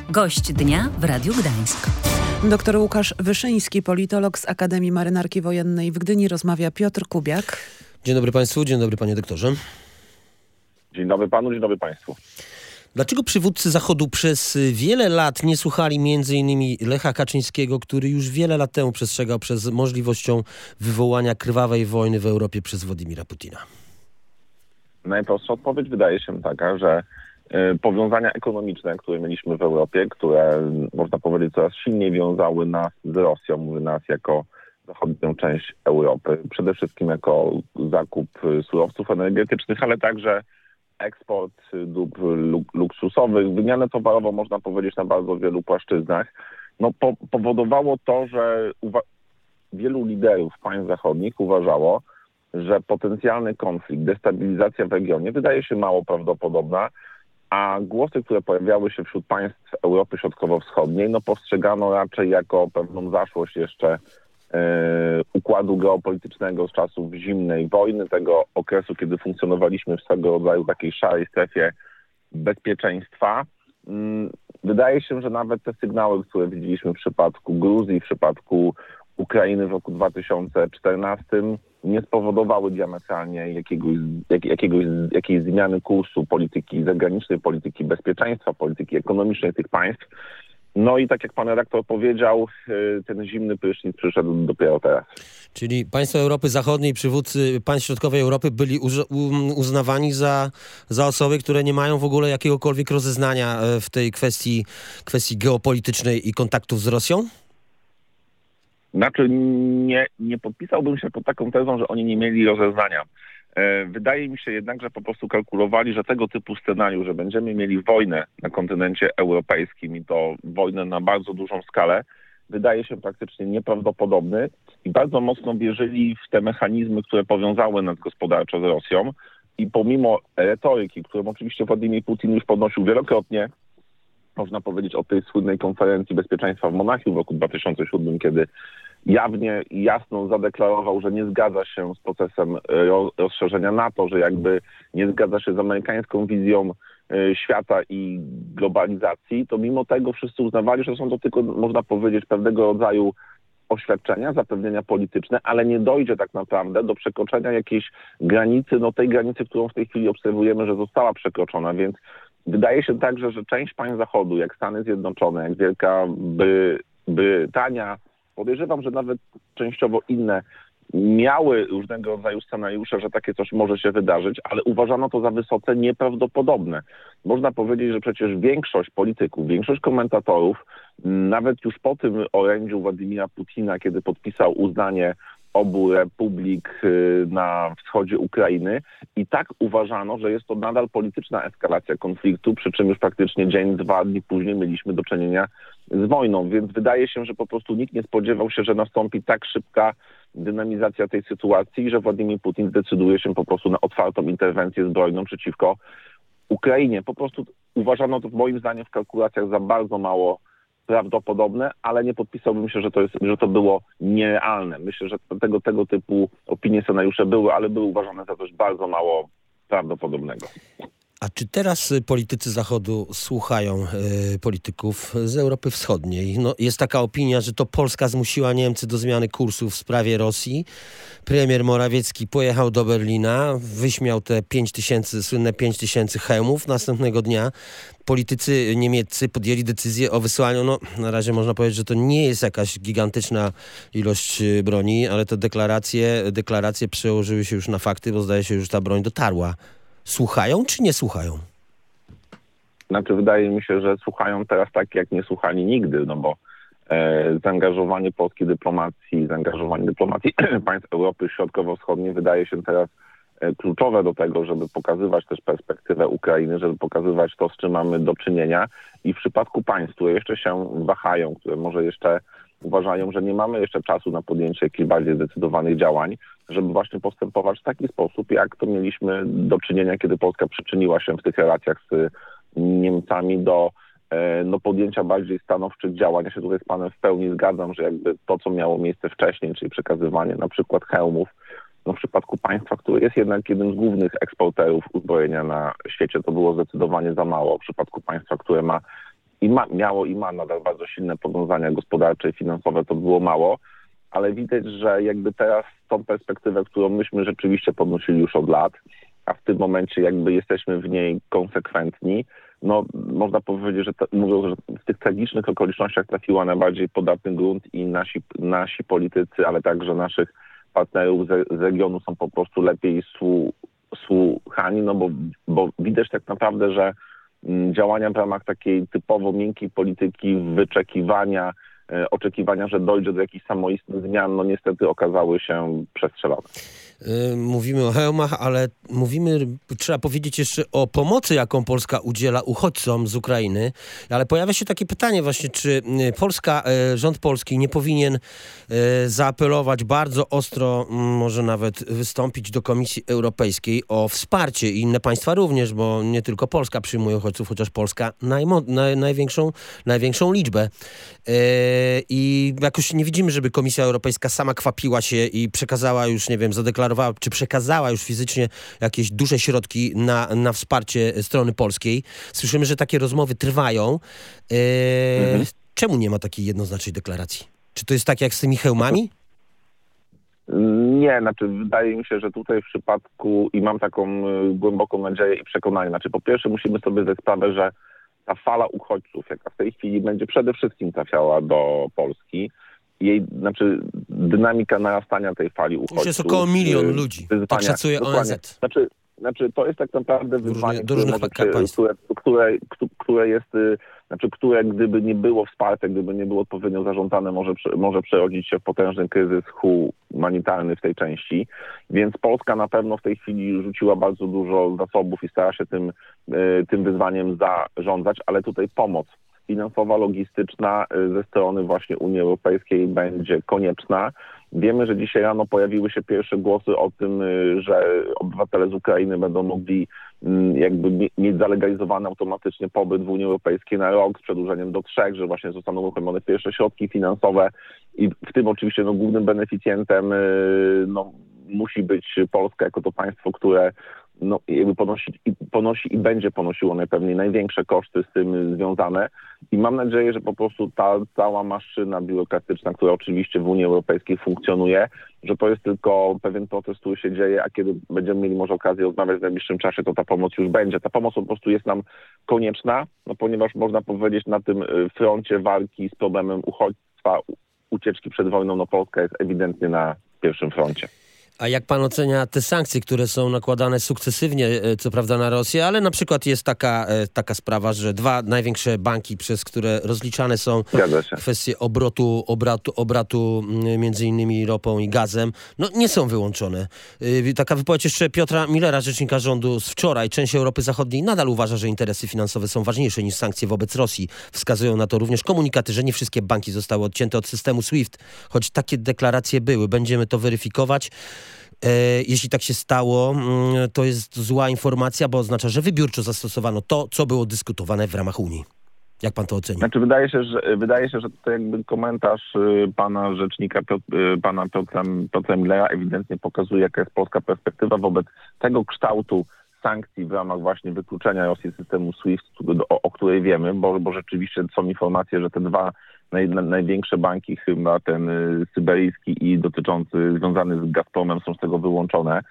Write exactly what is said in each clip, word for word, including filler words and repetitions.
Gość dnia w Radiu Gdańsk. Doktor Łukasz Wyszyński, politolog z Akademii Marynarki Wojennej w Gdyni. Rozmawia Piotr Kubiak. Dzień dobry Państwu, dzień dobry Panie doktorze. Dzień dobry Panu, dzień dobry Państwu. Dlaczego przywódcy Zachodu przez wiele lat nie słuchali między innymi Lecha Kaczyńskiego, który już wiele lat temu przestrzegał przed możliwością wywołania krwawej wojny w Europie przez Władimira Putina? Najprostsza odpowiedź wydaje się taka, że y, powiązania ekonomiczne, które mieliśmy w Europie, które można powiedzieć coraz silniej wiązały nas z Rosją, mówię nas jako zachodnią część Europy, przede wszystkim jako zakup surowców energetycznych, ale także eksport dóbr luksusowych, wymianę towarową można powiedzieć na bardzo wielu płaszczyznach, no po, powodowało to, że uwa- wielu liderów państw zachodnich uważało, że potencjalny konflikt, destabilizacja w regionie wydaje się mało prawdopodobna, a głosy, które pojawiały się wśród państw Europy Środkowo-Wschodniej, no postrzegano raczej jako pewną zaszłość jeszcze Yy, układu geopolitycznego z czasów zimnej wojny, tego okresu, kiedy funkcjonowaliśmy w swego rodzaju takiej szarej strefie bezpieczeństwa. Yy, wydaje się, że nawet te sygnały, które widzieliśmy w przypadku Gruzji, w przypadku Ukrainy w roku dwa tysiące czternastym nie spowodowały diametralnie jakiegoś, jak, jakiegoś, jakiejś zmiany kursu polityki zagranicznej, polityki bezpieczeństwa, polityki ekonomicznej tych państw. No i tak jak pan redaktor powiedział, ten zimny prysznic przyszedł dopiero teraz. Czyli państwa Europy Zachodniej, przywódcy państw środkowej Europy byli uznawani za, za osoby, które nie mają w ogóle jakiegokolwiek rozeznania w tej kwestii, kwestii geopolitycznej i kontaktów z Rosją? Znaczy nie, nie podpisałbym się pod taką tezą, że oni nie mieli rozeznania. Wydaje mi się jednak, że po prostu kalkulowali, że tego typu scenariusz, że będziemy mieli wojnę na kontynencie europejskim i to wojnę na bardzo dużą skalę, wydaje się praktycznie nieprawdopodobny i bardzo mocno wierzyli w te mechanizmy, które powiązały nas gospodarczo z Rosją i pomimo retoryki, którą oczywiście Władimir Putin już podnosił wielokrotnie, można powiedzieć o tej słynnej konferencji bezpieczeństwa w Monachium w roku dwa tysiące siódmym, kiedy jawnie i jasno zadeklarował, że nie zgadza się z procesem rozszerzenia NATO, że jakby nie zgadza się z amerykańską wizją świata i globalizacji, to mimo tego wszyscy uznawali, że są to tylko, można powiedzieć, pewnego rodzaju oświadczenia, zapewnienia polityczne, ale nie dojdzie tak naprawdę do przekroczenia jakiejś granicy, no tej granicy, którą w tej chwili obserwujemy, że została przekroczona, więc wydaje się także, że część państw Zachodu, jak Stany Zjednoczone, jak Wielka Bry- Brytania, podejrzewam, że nawet częściowo inne miały różnego rodzaju scenariusze, że takie coś może się wydarzyć, ale uważano to za wysoce nieprawdopodobne. Można powiedzieć, że przecież większość polityków, większość komentatorów, nawet już po tym orędziu Władimira Putina, kiedy podpisał uznanie obu republik na wschodzie Ukrainy, i tak uważano, że jest to nadal polityczna eskalacja konfliktu, przy czym już praktycznie dzień, dwa dni później mieliśmy do czynienia z wojną, więc wydaje się, że po prostu nikt nie spodziewał się, że nastąpi tak szybka dynamizacja tej sytuacji i że Władimir Putin zdecyduje się po prostu na otwartą interwencję zbrojną przeciwko Ukrainie. Po prostu uważano to moim zdaniem w kalkulacjach za bardzo mało prawdopodobne, ale nie podpisałbym się, że to jest, że to było nierealne. Myślę, że tego, tego typu opinie, scenariusze były, ale były uważane za coś bardzo mało prawdopodobnego. A czy teraz politycy Zachodu słuchają y, polityków z Europy Wschodniej? No, jest taka opinia, że to Polska zmusiła Niemcy do zmiany kursu w sprawie Rosji. Premier Morawiecki pojechał do Berlina, wyśmiał te pięć tysięcy, słynne pięć tysięcy hełmów. Następnego dnia politycy niemieccy podjęli decyzję o wysłaniu, no na razie można powiedzieć, że to nie jest jakaś gigantyczna ilość broni, ale te deklaracje, deklaracje przełożyły się już na fakty, bo zdaje się, że już ta broń dotarła. Słuchają czy nie słuchają? Znaczy wydaje mi się, że słuchają teraz tak, jak nie słuchali nigdy, no bo e, zaangażowanie polskiej dyplomacji, zaangażowanie dyplomacji państw Europy Środkowo-Wschodniej wydaje się teraz e, kluczowe do tego, żeby pokazywać też perspektywę Ukrainy, żeby pokazywać to, z czym mamy do czynienia i w przypadku państw, które jeszcze się wahają, które może jeszcze uważają, że nie mamy jeszcze czasu na podjęcie jakichś bardziej zdecydowanych działań, żeby właśnie postępować w taki sposób, jak to mieliśmy do czynienia, kiedy Polska przyczyniła się w tych relacjach z Niemcami do no, podjęcia bardziej stanowczych działań. Ja się tutaj z panem w pełni zgadzam, że jakby to, co miało miejsce wcześniej, czyli przekazywanie na przykład hełmów, no w przypadku państwa, które jest jednak jednym z głównych eksporterów uzbrojenia na świecie, to było zdecydowanie za mało. W przypadku państwa, które ma i ma, miało i ma nadal bardzo silne powiązania gospodarcze i finansowe, to było mało, ale widać, że jakby teraz tą perspektywę, którą myśmy rzeczywiście podnosili już od lat, a w tym momencie jakby jesteśmy w niej konsekwentni, no można powiedzieć, że, to, mówią, że w tych tragicznych okolicznościach trafiła najbardziej podatny grunt i nasi, nasi politycy, ale także naszych partnerów z, z regionu są po prostu lepiej słu, słuchani, no bo, bo widać tak naprawdę, że m, działania w ramach takiej typowo miękkiej polityki, wyczekiwania, e, oczekiwania, że dojdzie do jakichś samoistnych zmian, no niestety okazały się przestrzelone. Mówimy o hełmach, ale mówimy, trzeba powiedzieć jeszcze o pomocy, jaką Polska udziela uchodźcom z Ukrainy. Ale pojawia się takie pytanie właśnie, czy Polska, rząd polski nie powinien zaapelować bardzo ostro, może nawet wystąpić do Komisji Europejskiej o wsparcie i inne państwa również, bo nie tylko Polska przyjmuje uchodźców, chociaż Polska najmo, naj, największą, największą liczbę. I jakoś nie widzimy, żeby Komisja Europejska sama kwapiła się i przekazała już, nie wiem, zadeklarowała, czy przekazała już fizycznie jakieś duże środki na, na wsparcie strony polskiej. Słyszymy, że takie rozmowy trwają. Eee, mhm. Czemu nie ma takiej jednoznacznej deklaracji? Czy to jest tak jak z tymi hełmami? Nie, znaczy wydaje mi się, że tutaj w przypadku, i mam taką y, głęboką nadzieję i przekonanie, znaczy po pierwsze musimy sobie zdać sprawę, że ta fala uchodźców, jaka w tej chwili będzie przede wszystkim trafiała do Polski, jej, znaczy dynamika narastania tej fali uchodźców. Już jest około milion ludzi, wyzwania, tak szacuje O N Z. Znaczy, znaczy to jest tak naprawdę wyzwanie, do różnych które, może, które, które, które jest, znaczy które gdyby nie było wsparte, gdyby nie było odpowiednio zarządzane, może, może przerodzić się w potężny kryzys humanitarny w tej części. Więc Polska na pewno w tej chwili rzuciła bardzo dużo zasobów i stara się tym, tym wyzwaniem zarządzać, ale tutaj pomoc finansowa, logistyczna ze strony właśnie Unii Europejskiej będzie konieczna. Wiemy, że dzisiaj rano pojawiły się pierwsze głosy o tym, że obywatele z Ukrainy będą mogli jakby mieć zalegalizowany automatycznie pobyt w Unii Europejskiej na rok z przedłużeniem do trzech, że właśnie zostaną uruchomione pierwsze środki finansowe i w tym oczywiście no, głównym beneficjentem no, musi być Polska jako to państwo, które no, jakby ponosi i, ponosi i będzie ponosiło najpewniej największe koszty z tym związane. I mam nadzieję, że po prostu ta cała maszyna biurokratyczna, która oczywiście w Unii Europejskiej funkcjonuje, że to jest tylko pewien proces, który się dzieje, a kiedy będziemy mieli może okazję rozmawiać w najbliższym czasie, to ta pomoc już będzie. Ta pomoc po prostu jest nam konieczna, no, ponieważ można powiedzieć na tym froncie walki z problemem uchodźstwa, ucieczki przed wojną, no Polska jest ewidentnie na pierwszym froncie. A jak pan ocenia te sankcje, które są nakładane sukcesywnie, co prawda na Rosję, ale na przykład jest taka, taka sprawa, że dwa największe banki, przez które rozliczane są kwestie obrotu, obratu, obratu między innymi ropą i gazem, no nie są wyłączone. Taka wypowiedź jeszcze Piotra Millera, rzecznika rządu z wczoraj. Część Europy Zachodniej nadal uważa, że interesy finansowe są ważniejsze niż sankcje wobec Rosji. Wskazują na to również komunikaty, że nie wszystkie banki zostały odcięte od systemu SWIFT, choć takie deklaracje były. Będziemy to weryfikować. Jeśli tak się stało, to jest zła informacja, bo oznacza, że wybiórczo zastosowano to, co było dyskutowane w ramach Unii. Jak pan to oceni? Znaczy wydaje się, że wydaje się, że to jakby komentarz pana rzecznika, pana Piotra, Piotra Millera ewidentnie pokazuje, jaka jest polska perspektywa wobec tego kształtu sankcji w ramach właśnie wykluczenia Rosji z systemu SWIFT, o, o której wiemy, bo, bo rzeczywiście są informacje, że te dwa naj, największe banki, chyba ten syberyjski i dotyczący, związany z Gazpromem, są z tego wyłączone.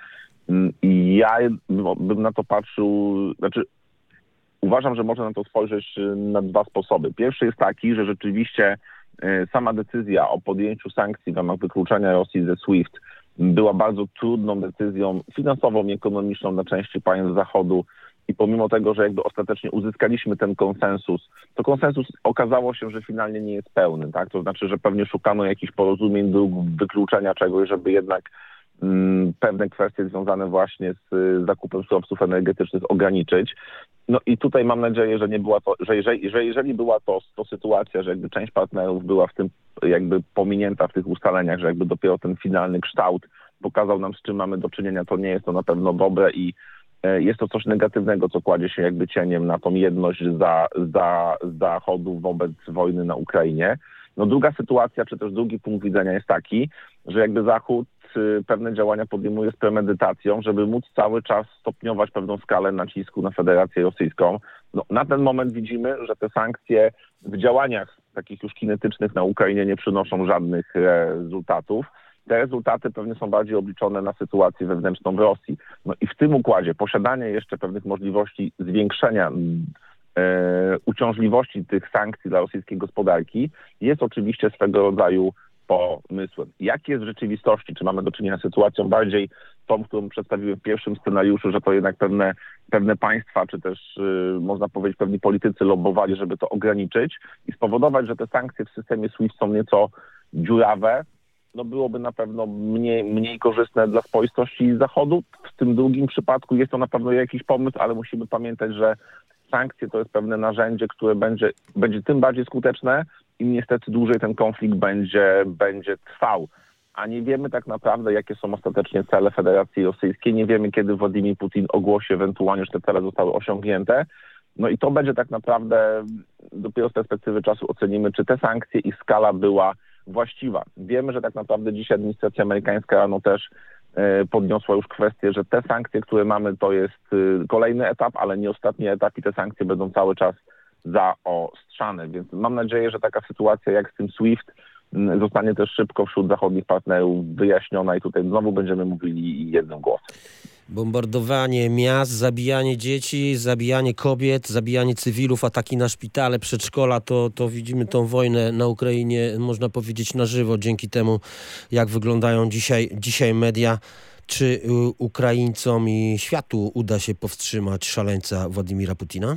I ja bym na to patrzył, znaczy uważam, że można na to spojrzeć na dwa sposoby. Pierwszy jest taki, że rzeczywiście sama decyzja o podjęciu sankcji w ramach wykluczenia Rosji ze SWIFT była bardzo trudną decyzją finansową i ekonomiczną dla części państw Zachodu i pomimo tego, że jakby ostatecznie uzyskaliśmy ten konsensus, to konsensus okazało się, że finalnie nie jest pełny, tak? To znaczy, że pewnie szukano jakichś porozumień, dróg wykluczenia czegoś, żeby jednak mm, pewne kwestie związane właśnie z y, zakupem surowców energetycznych ograniczyć. No i tutaj mam nadzieję, że nie była to, że jeżeli, że jeżeli była to, to sytuacja, że jakby część partnerów była w tym jakby pominięta w tych ustaleniach, że jakby dopiero ten finalny kształt pokazał nam, z czym mamy do czynienia, to nie jest to na pewno dobre i jest to coś negatywnego, co kładzie się jakby cieniem na tą jedność za, za, Zachodu wobec wojny na Ukrainie. No druga sytuacja, czy też drugi punkt widzenia jest taki, że jakby Zachód pewne działania podejmuje z premedytacją, żeby móc cały czas stopniować pewną skalę nacisku na Federację Rosyjską. No, na ten moment widzimy, że te sankcje w działaniach takich już kinetycznych na Ukrainie nie przynoszą żadnych rezultatów. Te rezultaty pewnie są bardziej obliczone na sytuację wewnętrzną w Rosji. No i w tym układzie posiadanie jeszcze pewnych możliwości zwiększenia e, uciążliwości tych sankcji dla rosyjskiej gospodarki jest oczywiście swego rodzaju pomysłem. Jak jest w rzeczywistości? Czy mamy do czynienia z sytuacją bardziej tą, którą przedstawiłem w pierwszym scenariuszu, że to jednak pewne, pewne państwa, czy też yy, można powiedzieć pewni politycy lobbowali, żeby to ograniczyć i spowodować, że te sankcje w systemie SWIFT są nieco dziurawe, no byłoby na pewno mniej, mniej korzystne dla spoistości Zachodu. W tym drugim przypadku jest to na pewno jakiś pomysł, ale musimy pamiętać, że sankcje to jest pewne narzędzie, które będzie, będzie tym bardziej skuteczne, im niestety dłużej ten konflikt będzie, będzie trwał. A nie wiemy tak naprawdę, jakie są ostatecznie cele Federacji Rosyjskiej. Nie wiemy, kiedy Władimir Putin ogłosi ewentualnie, że te cele zostały osiągnięte. No i to będzie tak naprawdę, dopiero z perspektywy czasu ocenimy, czy te sankcje, ich skala była właściwa. Wiemy, że tak naprawdę dzisiaj administracja amerykańska rano też e, podniosła już kwestię, że te sankcje, które mamy, to jest e, kolejny etap, ale nie ostatni etap i te sankcje będą cały czas zaostrzane. Więc mam nadzieję, że taka sytuacja jak z tym SWIFT m, zostanie też szybko wśród zachodnich partnerów wyjaśniona i tutaj znowu będziemy mówili jednym głosem. Bombardowanie miast, zabijanie dzieci, zabijanie kobiet, zabijanie cywilów, ataki na szpitale, przedszkola, to, to widzimy tą wojnę na Ukrainie, można powiedzieć, na żywo, dzięki temu, jak wyglądają dzisiaj, dzisiaj media. Czy Ukraińcom i światu uda się powstrzymać szaleńca Władimira Putina?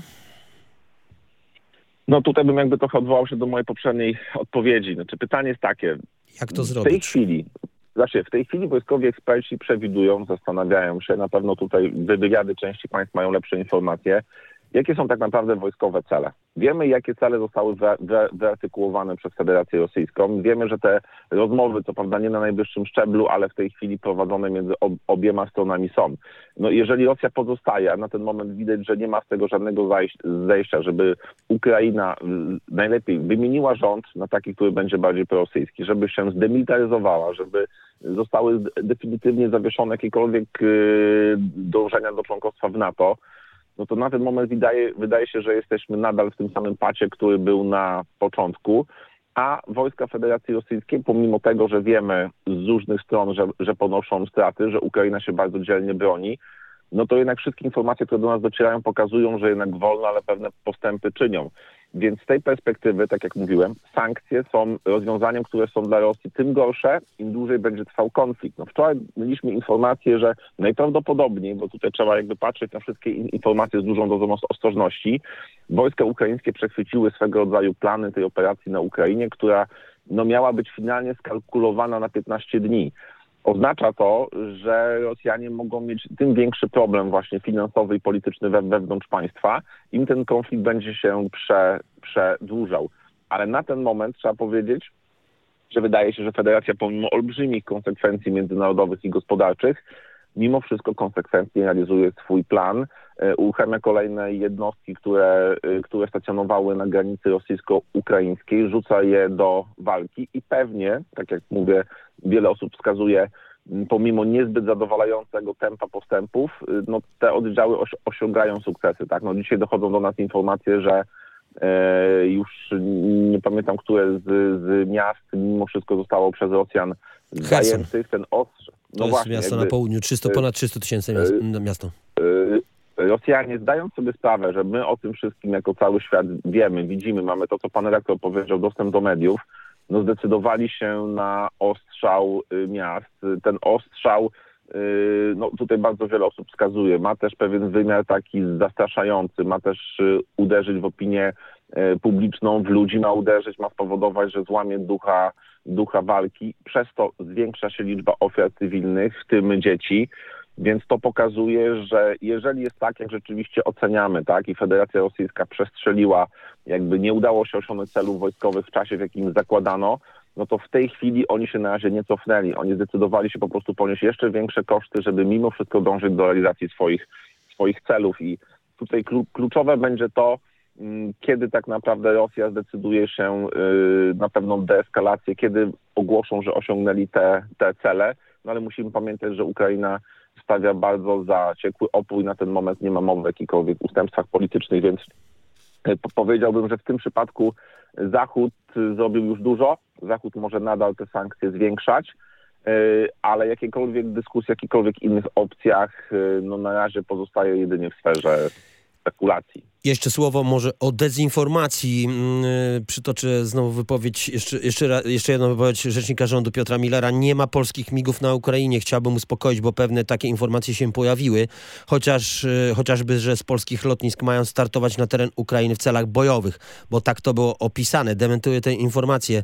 No tutaj bym jakby trochę odwołał się do mojej poprzedniej odpowiedzi. Znaczy pytanie jest takie. Jak to w zrobić? tej chwili, znaczy w tej chwili wojskowi eksperci przewidują, zastanawiają się, na pewno tutaj wywiady części państw mają lepsze informacje, jakie są tak naprawdę wojskowe cele. Wiemy, jakie cele zostały wy, wy, wyartykułowane przez Federację Rosyjską. Wiemy, że te rozmowy, co prawda nie na najwyższym szczeblu, ale w tej chwili prowadzone między ob, obiema stronami są. No jeżeli Rosja pozostaje, a na ten moment widać, że nie ma z tego żadnego zejścia, żeby Ukraina najlepiej wymieniła rząd na taki, który będzie bardziej prorosyjski, żeby się zdemilitaryzowała, żeby zostały definitywnie zawieszone jakiekolwiek yy, dążenia do członkostwa w NATO, no to na ten moment wydaje, wydaje się, że jesteśmy nadal w tym samym pacie, który był na początku, a wojska Federacji Rosyjskiej, pomimo tego, że wiemy z różnych stron, że, że ponoszą straty, że Ukraina się bardzo dzielnie broni, no to jednak wszystkie informacje, które do nas docierają, pokazują, że jednak wolno, ale pewne postępy czynią. Więc z tej perspektywy, tak jak mówiłem, sankcje są rozwiązaniem, które są dla Rosji tym gorsze, im dłużej będzie trwał konflikt. No wczoraj mieliśmy informację, że najprawdopodobniej, bo tutaj trzeba jakby patrzeć na wszystkie informacje z dużą dozą ostrożności, wojska ukraińskie przechwyciły swego rodzaju plany tej operacji na Ukrainie, która no, miała być finalnie skalkulowana na piętnaście dni. Oznacza to, że Rosjanie mogą mieć tym większy problem właśnie finansowy i polityczny we, wewnątrz państwa, im ten konflikt będzie się prze, przedłużał. Ale na ten moment trzeba powiedzieć, że wydaje się, że Federacja pomimo olbrzymich konsekwencji międzynarodowych i gospodarczych, mimo wszystko konsekwentnie realizuje swój plan, uruchamia kolejne jednostki, które, które stacjonowały na granicy rosyjsko-ukraińskiej, rzuca je do walki i pewnie, tak jak mówię, wiele osób wskazuje, pomimo niezbyt zadowalającego tempa postępów, no te oddziały os- osiągają sukcesy. Tak? No dzisiaj dochodzą do nas informacje, że e, już nie pamiętam, które z, z miast mimo wszystko zostało przez Rosjan zajętych. Ten ostrze. No to jest właśnie, miasto jakby, na południu, trzysta, ponad trzysta tysięcy miasto. Rosjanie zdając sobie sprawę, że my o tym wszystkim jako cały świat wiemy, widzimy, mamy to, co pan rektor powiedział, dostęp do mediów, no zdecydowali się na ostrzał miast. Ten ostrzał, no tutaj bardzo wiele osób wskazuje, ma też pewien wymiar taki zastraszający, ma też uderzyć w opinię publiczną, w ludzi ma uderzyć, ma spowodować, że złamie ducha, ducha walki. Przez to zwiększa się liczba ofiar cywilnych, w tym dzieci. Więc to pokazuje, że jeżeli jest tak, jak rzeczywiście oceniamy, tak, i Federacja Rosyjska przestrzeliła, jakby nie udało się osiągnąć celów wojskowych w czasie, w jakim zakładano, no to w tej chwili oni się na razie nie cofnęli. Oni zdecydowali się po prostu ponieść jeszcze większe koszty, żeby mimo wszystko dążyć do realizacji swoich, swoich celów. I tutaj kluczowe będzie to, kiedy tak naprawdę Rosja zdecyduje się na pewną deeskalację, kiedy ogłoszą, że osiągnęli te, te cele. no ale musimy pamiętać, że Ukraina stawia bardzo zaciekły opór i na ten moment nie ma mowy o jakichkolwiek ustępstwach politycznych, więc powiedziałbym, że w tym przypadku Zachód zrobił już dużo. Zachód może nadal te sankcje zwiększać, ale jakiekolwiek dyskusje, jakichkolwiek innych opcjach, no na razie pozostaje jedynie w sferze spekulacji. Jeszcze słowo może o dezinformacji. Przytoczę znowu wypowiedź, jeszcze, jeszcze, jeszcze jedną wypowiedź rzecznika rządu Piotra Millera. Nie ma polskich migów na Ukrainie. Chciałbym uspokoić, bo pewne takie informacje się pojawiły. Chociaż, chociażby, że z polskich lotnisk mają startować na teren Ukrainy w celach bojowych, bo tak to było opisane. Dementuję tę informację.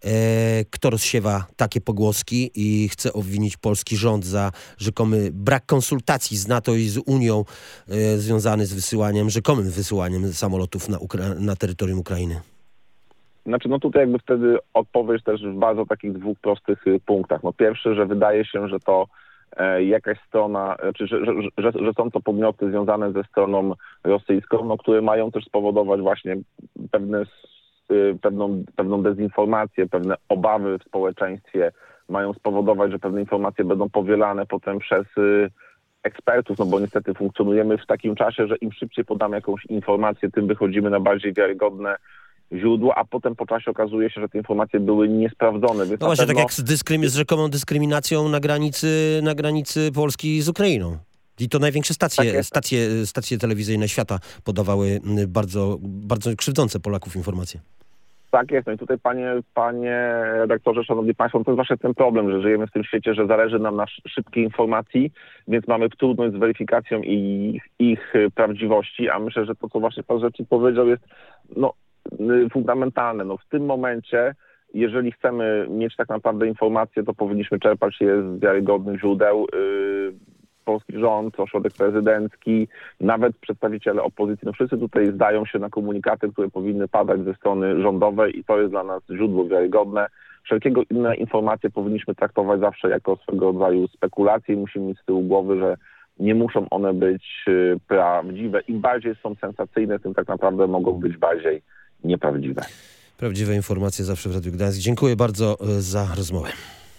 Kto rozsiewa takie pogłoski i chce obwinić polski rząd za rzekomy brak konsultacji z NATO i z Unią związany z wysyłaniem, rzekomym wysyłaniem samolotów na, Ukra- na terytorium Ukrainy? Znaczy, no tutaj jakby wtedy odpowiedź też w bardzo takich dwóch prostych punktach. No pierwszy, że wydaje się, że to e, jakaś strona, czy że, że, że, że są to podmioty związane ze stroną rosyjską, no, które mają też spowodować właśnie pewne, y, pewną, pewną dezinformację, pewne obawy w społeczeństwie, mają spowodować, że pewne informacje będą powielane potem przez y, ekspertów, no bo niestety funkcjonujemy w takim czasie, że im szybciej podamy jakąś informację, tym wychodzimy na bardziej wiarygodne źródło, a potem po czasie okazuje się, że te informacje były niesprawdzone. Więc no właśnie, pewno... tak jak z, dyskrym- z rzekomą dyskryminacją na granicy, na granicy Polski z Ukrainą. I to największe stacje, tak stacje, stacje telewizyjne świata podawały bardzo, bardzo krzywdzące Polaków informacje. Tak jest. No i tutaj panie, panie redaktorze, szanowni państwo, to jest właśnie ten problem, że żyjemy w tym świecie, że zależy nam na szybkiej informacji, więc mamy trudność z weryfikacją ich, ich prawdziwości, a myślę, że to, co właśnie pan rzecznik powiedział, jest no, fundamentalne. No, w tym momencie, jeżeli chcemy mieć tak naprawdę informacje, to powinniśmy czerpać je z wiarygodnych źródeł. Yy, polski rząd, ośrodek prezydencki, nawet przedstawiciele opozycji, no wszyscy tutaj zdają się na komunikaty, które powinny padać ze strony rządowej i to jest dla nas źródło wiarygodne. Wszelkiego inne informacje powinniśmy traktować zawsze jako swego rodzaju spekulacje i musimy mieć z tyłu głowy, że nie muszą one być prawdziwe. Im bardziej są sensacyjne, tym tak naprawdę mogą być bardziej nieprawdziwe. Prawdziwe informacje zawsze w Radiu Gdańsk. Dziękuję bardzo za rozmowę.